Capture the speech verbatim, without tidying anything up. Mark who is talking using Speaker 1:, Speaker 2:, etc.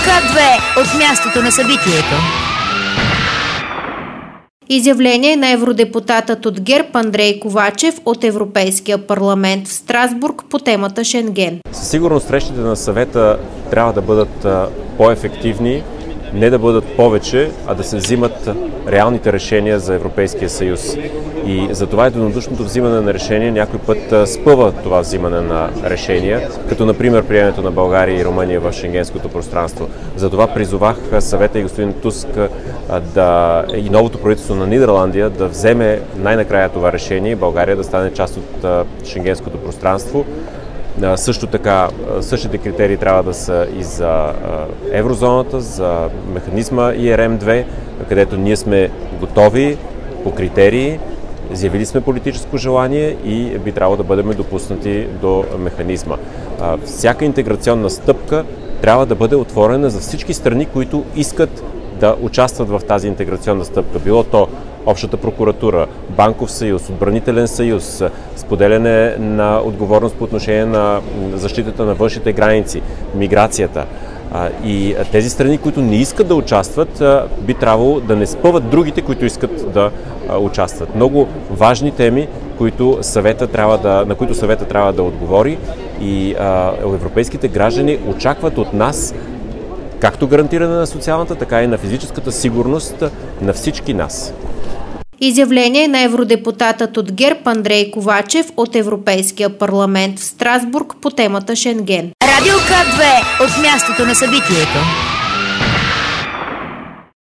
Speaker 1: К две от мястото на събитието.
Speaker 2: Изявление на евродепутатът от ГЕРБ Андрей Ковачев от Европейския парламент в Страсбург по темата Шенген.
Speaker 3: Със сигурност срещите на съвета трябва да бъдат по-ефективни, не да бъдат повече, а да се взимат реалните решения за Европейския съюз. И затова единодушното взимане на решения някой път спъва това взимане на решения, като например приемането на България и Румъния в шенгенското пространство. Затова призовах съвета и господин Туск да, и новото правителство на Нидерландия да вземе най-накрая това решение и България да стане част от шенгенското пространство. Също така, същите критерии трябва да са и за еврозоната, за механизма И Р М две, където ние сме готови по критерии, заявили сме политическо желание и би трябвало да бъдем допуснати до механизма. Всяка интеграционна стъпка трябва да бъде отворена за всички страни, които искат да участват в тази интеграционна стъпка. Било то Общата прокуратура, Банков съюз, Отбранителен съюз, споделяне на отговорност по отношение на защитата на външните граници, миграцията. И тези страни, които не искат да участват, би трябвало да не спъват другите, които искат да участват. Много важни теми, които съвета трябва да, на които съвета трябва да отговори и а, европейските граждани очакват от нас както гарантиране на социалната, така и на физическата сигурност на всички нас.
Speaker 2: Изявление на евродепутатът от ГЕРБ Андрей Ковачев от Европейския парламент в Страсбург по темата Шенген.
Speaker 1: Радио К две от мястото на събитието.